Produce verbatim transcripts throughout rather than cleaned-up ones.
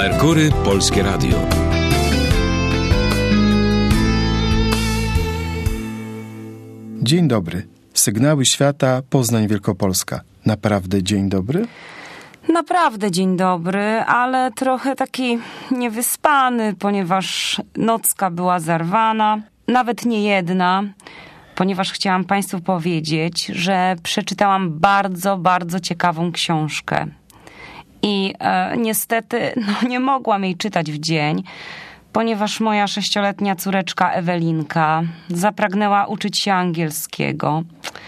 Merkury Polskie Radio. Dzień dobry. Sygnały świata, Poznań Wielkopolska. Naprawdę dzień dobry? Naprawdę dzień dobry, ale trochę taki niewyspany, ponieważ nocka była zarwana, nawet nie jedna, ponieważ chciałam Państwu powiedzieć, że przeczytałam bardzo, bardzo ciekawą książkę. I e, niestety no, nie mogłam jej czytać w dzień, ponieważ moja sześcioletnia córeczka Ewelinka zapragnęła uczyć się angielskiego.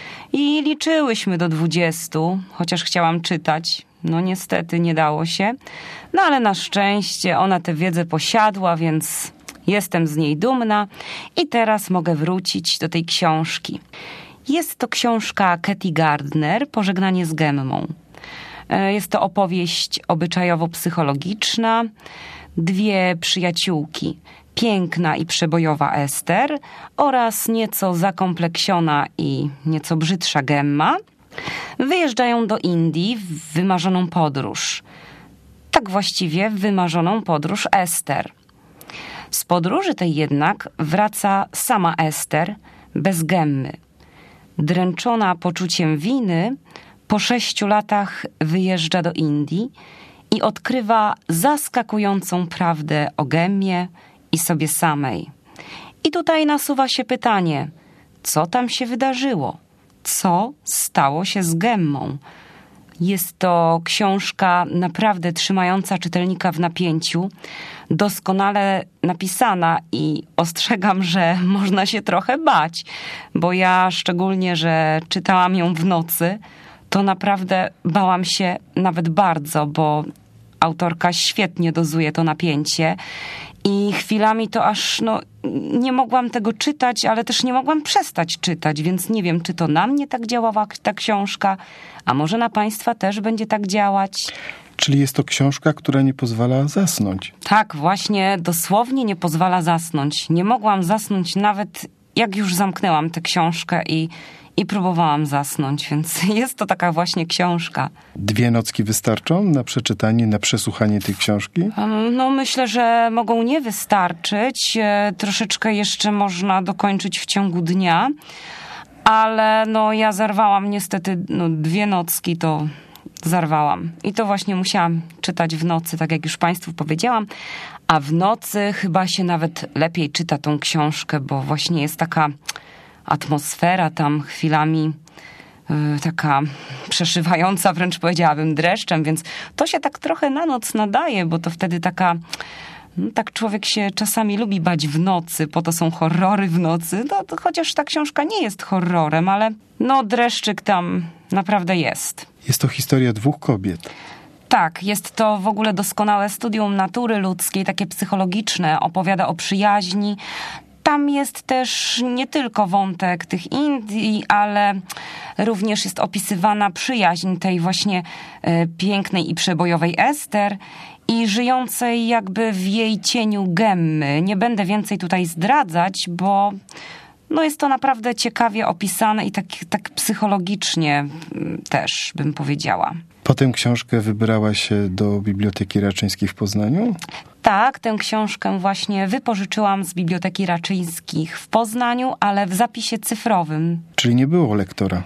I liczyłyśmy do dwudziestu, chociaż chciałam czytać. No niestety nie dało się. No ale na szczęście ona tę wiedzę posiadła, więc jestem z niej dumna. I teraz mogę wrócić do tej książki. Jest to książka Katy Gardner, Pożegnanie z Gemmą. Jest to opowieść obyczajowo-psychologiczna. Dwie przyjaciółki, piękna i przebojowa Ester oraz nieco zakompleksiona i nieco brzydsza Gemma, wyjeżdżają do Indii w wymarzoną podróż. Tak właściwie w wymarzoną podróż Ester. Z podróży tej jednak wraca sama Ester bez Gemmy. Dręczona poczuciem winy, po sześciu latach wyjeżdża do Indii i odkrywa zaskakującą prawdę o Gemmie i sobie samej. I tutaj nasuwa się pytanie, co tam się wydarzyło? Co stało się z Gemmą? Jest to książka naprawdę trzymająca czytelnika w napięciu, doskonale napisana i ostrzegam, że można się trochę bać, bo ja szczególnie, że czytałam ją w nocy, to naprawdę bałam się nawet bardzo, bo autorka świetnie dozuje to napięcie i chwilami to aż no, nie mogłam tego czytać, ale też nie mogłam przestać czytać, więc nie wiem, czy to na mnie tak działała ta książka, a może na Państwa też będzie tak działać. Czyli jest to książka, która nie pozwala zasnąć. Tak, właśnie dosłownie nie pozwala zasnąć. Nie mogłam zasnąć nawet jak już zamknęłam tę książkę i I próbowałam zasnąć, więc jest to taka właśnie książka. Dwie nocki wystarczą na przeczytanie, na przesłuchanie tej książki? No myślę, że mogą nie wystarczyć. Troszeczkę jeszcze można dokończyć w ciągu dnia, ale no ja zarwałam niestety no, dwie nocki, to zarwałam. I to właśnie musiałam czytać w nocy, tak jak już Państwu powiedziałam. A w nocy chyba się nawet lepiej czyta tą książkę, bo właśnie jest taka atmosfera tam chwilami yy, taka przeszywająca, wręcz powiedziałabym dreszczem, więc to się tak trochę na noc nadaje, bo to wtedy taka, no, tak człowiek się czasami lubi bać w nocy, po to są horrory w nocy, no, to chociaż ta książka nie jest horrorem, ale no dreszczyk tam naprawdę jest. Jest to historia dwóch kobiet. Tak, jest to w ogóle doskonałe studium natury ludzkiej, takie psychologiczne, opowiada o przyjaźni. Tam jest też nie tylko wątek tych Indii, ale również jest opisywana przyjaźń tej właśnie pięknej i przebojowej Ester i żyjącej jakby w jej cieniu Gemmy. Nie będę więcej tutaj zdradzać, bo no jest to naprawdę ciekawie opisane i tak, tak psychologicznie też bym powiedziała. Potem książkę wybrała się do Biblioteki Raczyńskiej w Poznaniu? Tak, tę książkę właśnie wypożyczyłam z Biblioteki Raczyńskich w Poznaniu, ale w zapisie cyfrowym. Czyli nie było lektora?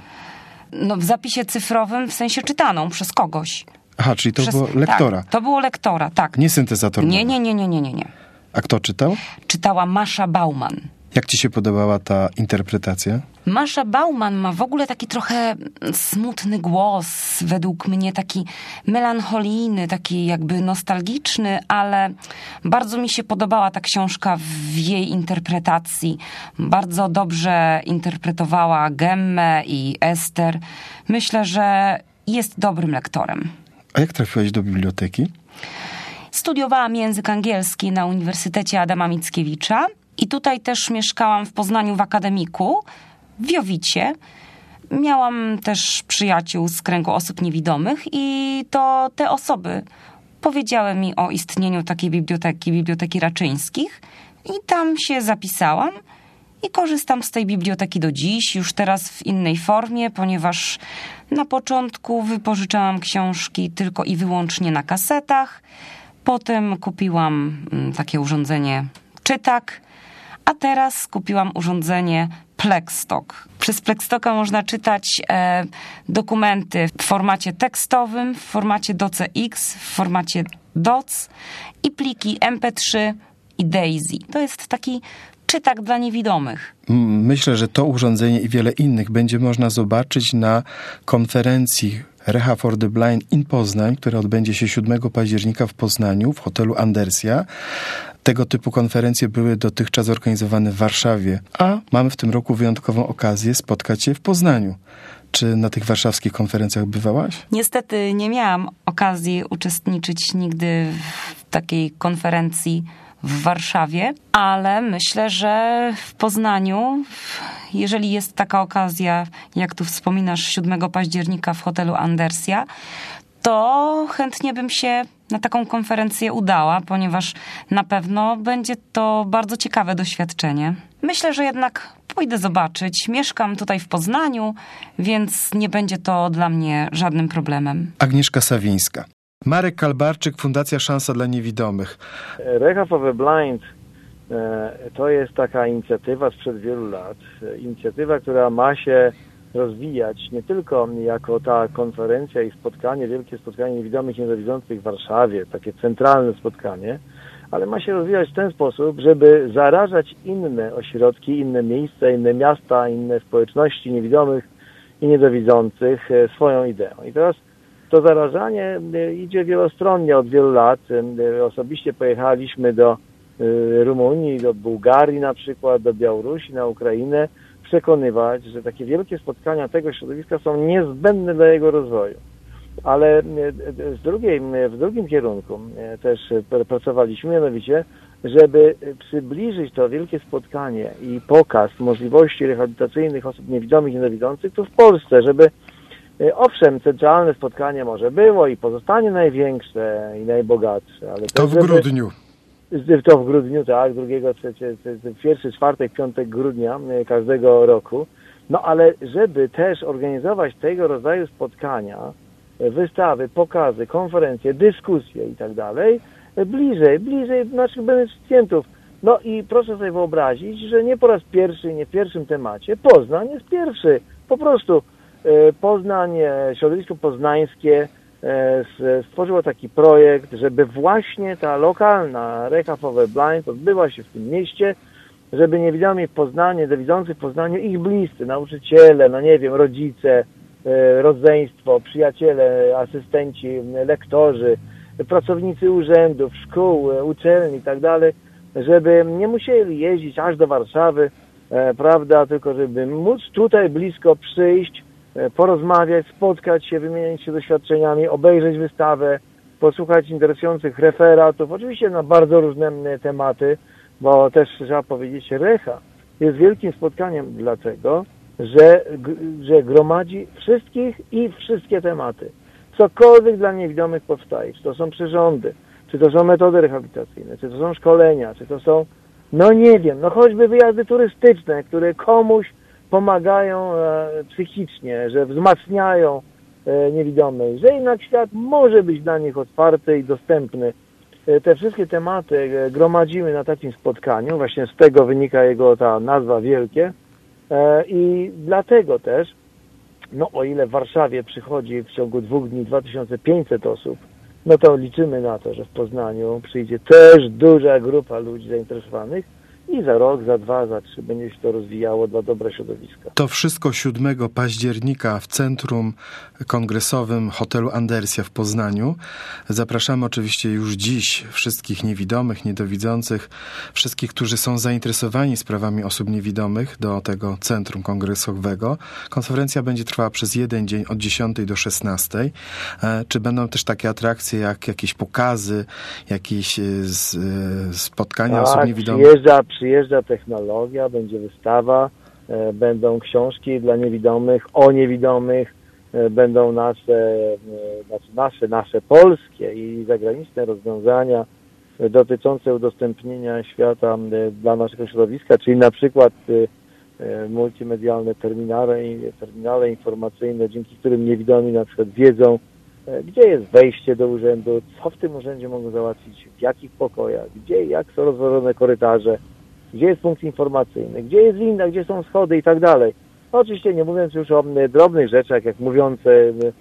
No w zapisie cyfrowym, w sensie czytaną przez kogoś. Aha, czyli to przez, było lektora? Tak, to było lektora, tak. Nie syntezator? Nie, nie, nie, nie, nie, nie, nie. A kto czytał? Czytała Masza Bauman. Jak ci się podobała ta interpretacja? Masza Bauman ma w ogóle taki trochę smutny głos, według mnie taki melancholijny, taki jakby nostalgiczny, ale bardzo mi się podobała ta książka w jej interpretacji. Bardzo dobrze interpretowała Gemmę i Ester. Myślę, że jest dobrym lektorem. A jak trafiłaś do biblioteki? Studiowałam język angielski na Uniwersytecie Adama Mickiewicza i tutaj też mieszkałam w Poznaniu w akademiku, w Jowicie. Miałam też przyjaciół z kręgu osób niewidomych i to te osoby powiedziały mi o istnieniu takiej biblioteki, Biblioteki Raczyńskich i tam się zapisałam i korzystam z tej biblioteki do dziś, już teraz w innej formie, ponieważ na początku wypożyczałam książki tylko i wyłącznie na kasetach. Potem kupiłam takie urządzenie Czytak, a teraz kupiłam urządzenie Plexstock. Przez Plexstocka można czytać e, dokumenty w formacie tekstowym, w formacie D O C X, w formacie D O C i pliki M P trzy i DAISY. To jest taki czytak dla niewidomych. Myślę, że to urządzenie i wiele innych będzie można zobaczyć na konferencji Reha for the Blind in Poznań, która odbędzie się siódmego października w Poznaniu w hotelu Andersia. Tego typu konferencje były dotychczas organizowane w Warszawie, a mamy w tym roku wyjątkową okazję spotkać się w Poznaniu. Czy na tych warszawskich konferencjach bywałaś? Niestety nie miałam okazji uczestniczyć nigdy w takiej konferencji w Warszawie, ale myślę, że w Poznaniu, jeżeli jest taka okazja, jak tu wspominasz, siódmego października w hotelu Andersia, to chętnie bym się na taką konferencję udała, ponieważ na pewno będzie to bardzo ciekawe doświadczenie. Myślę, że jednak pójdę zobaczyć. Mieszkam tutaj w Poznaniu, więc nie będzie to dla mnie żadnym problemem. Agnieszka Sawińska. Marek Kalbarczyk, Fundacja Szansa dla Niewidomych. Reha for the Blind to jest taka inicjatywa sprzed wielu lat. Inicjatywa, która ma się rozwijać nie tylko jako ta konferencja i spotkanie, wielkie spotkanie niewidomych i niedowidzących w Warszawie, takie centralne spotkanie, ale ma się rozwijać w ten sposób, żeby zarażać inne ośrodki, inne miejsca, inne miasta, inne społeczności niewidomych i niedowidzących swoją ideą. I teraz to zarażanie idzie wielostronnie od wielu lat. Osobiście pojechaliśmy do Rumunii, do Bułgarii na przykład, do Białorusi, na Ukrainę, przekonywać, że takie wielkie spotkania tego środowiska są niezbędne dla jego rozwoju. Ale z drugiej, w drugim kierunku też pracowaliśmy, mianowicie, żeby przybliżyć to wielkie spotkanie i pokaz możliwości rehabilitacyjnych osób niewidomych i niedowidzących tu w Polsce, żeby owszem, centralne spotkanie może było i pozostanie największe i najbogatsze. Ale to w żeby, grudniu. To w grudniu, tak, drugiego, trzeciego, pierwszy, czwartek, piątek grudnia każdego roku. No ale żeby też organizować tego rodzaju spotkania, wystawy, pokazy, konferencje, dyskusje i tak dalej, bliżej, bliżej naszych beneficjentów. No i proszę sobie wyobrazić, że nie po raz pierwszy, nie w pierwszym temacie, Poznań jest pierwszy. Po prostu Poznań, środowisko poznańskie stworzyło taki projekt, żeby właśnie ta lokalna Reha for the Blind odbyła się w tym mieście, żeby niewidomi w Poznaniu, niedowidzący w Poznaniu, ich bliscy, nauczyciele, no nie wiem, rodzice, rodzeństwo, przyjaciele, asystenci, lektorzy, pracownicy urzędów, szkół, uczelni i tak dalej, żeby nie musieli jeździć aż do Warszawy, prawda, tylko żeby móc tutaj blisko przyjść, porozmawiać, spotkać się, wymienić się doświadczeniami, obejrzeć wystawę, posłuchać interesujących referatów, oczywiście na bardzo różne tematy, bo też trzeba powiedzieć, Reha jest wielkim spotkaniem dlatego, że, że gromadzi wszystkich i wszystkie tematy. Cokolwiek dla niewidomych powstaje, czy to są przyrządy, czy to są metody rehabilitacyjne, czy to są szkolenia, czy to są, no nie wiem, no choćby wyjazdy turystyczne, które komuś pomagają e, psychicznie, że wzmacniają e, niewidomych, że jednak świat może być dla nich otwarty i dostępny. E, te wszystkie tematy e, gromadzimy na takim spotkaniu, właśnie z tego wynika jego ta nazwa wielkie e, i dlatego też, no o ile w Warszawie przychodzi w ciągu dwóch dni dwa tysiące pięćset osób, no to liczymy na to, że w Poznaniu przyjdzie też duża grupa ludzi zainteresowanych, i za rok, za dwa, za trzy będzie się to rozwijało dla dobra środowiska. To wszystko siódmego października w Centrum Kongresowym hotelu Andersia w Poznaniu. Zapraszamy oczywiście już dziś wszystkich niewidomych, niedowidzących, wszystkich, którzy są zainteresowani sprawami osób niewidomych do tego Centrum Kongresowego. Konferencja będzie trwała przez jeden dzień od dziesiątej do szesnastej. Czy będą też takie atrakcje jak jakieś pokazy, jakieś spotkania tak, osób niewidomych? Przyjeżdża, przyjeżdża technologia, będzie wystawa, e, będą książki dla niewidomych, o niewidomych, e, będą nasze, e, znaczy nasze, nasze polskie i zagraniczne rozwiązania e, dotyczące udostępnienia świata e, dla naszego środowiska, czyli na przykład e, e, multimedialne terminale, terminale informacyjne, dzięki którym niewidomi na przykład wiedzą, gdzie jest wejście do urzędu, co w tym urzędzie mogą załatwić, w jakich pokojach, gdzie, jak są rozłożone korytarze, gdzie jest punkt informacyjny, gdzie jest winda, gdzie są schody i tak dalej. Oczywiście nie mówiąc już o drobnych rzeczach, jak mówiące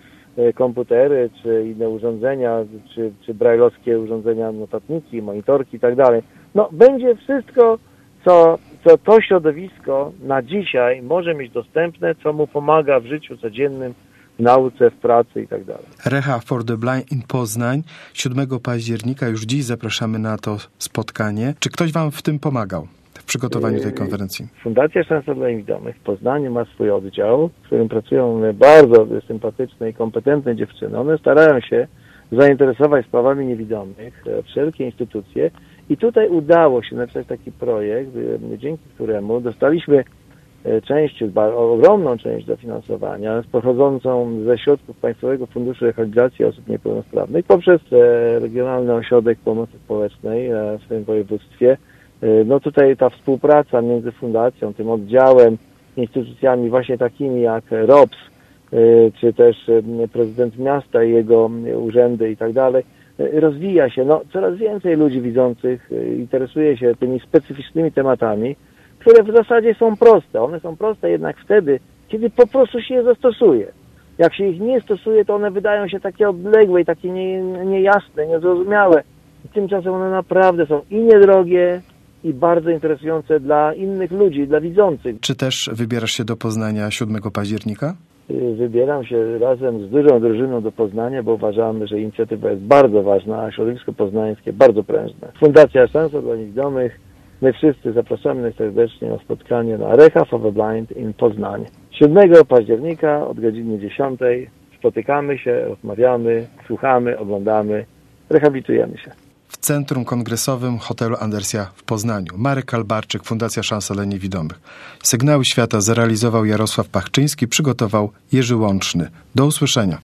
komputery, czy inne urządzenia, czy, czy brajlowskie urządzenia, notatniki, monitorki i tak dalej. No, będzie wszystko, co, co to środowisko na dzisiaj może mieć dostępne, co mu pomaga w życiu codziennym, w nauce, w pracy i tak dalej. Reha for the Blind in Poznań, siódmego października, już dziś zapraszamy na to spotkanie. Czy ktoś wam w tym pomagał, w przygotowaniu tej konferencji? Fundacja Szansa dla Niewidomych w Poznaniu ma swój oddział, w którym pracują bardzo sympatyczne i kompetentne dziewczyny. One starają się zainteresować sprawami niewidomych wszelkie instytucje i tutaj udało się napisać taki projekt, dzięki któremu dostaliśmy część, ogromną część dofinansowania pochodzącą ze środków Państwowego Funduszu Rehabilitacji Osób Niepełnosprawnych poprzez Regionalny Ośrodek Pomocy Społecznej w tym województwie. No tutaj ta współpraca między fundacją, tym oddziałem, instytucjami właśnie takimi jak R O P S, czy też prezydent miasta i jego urzędy i tak dalej, rozwija się. No, coraz więcej ludzi widzących interesuje się tymi specyficznymi tematami, które w zasadzie są proste. One są proste jednak wtedy, kiedy po prostu się je zastosuje. Jak się ich nie stosuje, to one wydają się takie odległe i takie nie, niejasne, niezrozumiałe. I tymczasem one naprawdę są i niedrogie, i bardzo interesujące dla innych ludzi, dla widzących. Czy też wybierasz się do Poznania siódmego października? Wybieram się razem z dużą drużyną do Poznania, bo uważamy, że inicjatywa jest bardzo ważna, a środowisko poznańskie bardzo prężne. Fundacja Szansa dla Niewidomych, my wszyscy zapraszamy najserdecznie na spotkanie na Reha for the Blind in Poznań. siódmego października od godziny dziesiątej spotykamy się, rozmawiamy, słuchamy, oglądamy, rehabilitujemy się. W Centrum Kongresowym Hotelu Andersia w Poznaniu. Marek Kalbarczyk, Fundacja Szansa dla Niewidomych. Sygnały Świata zrealizował Jarosław Pachczyński, przygotował Jerzy Łączny. Do usłyszenia.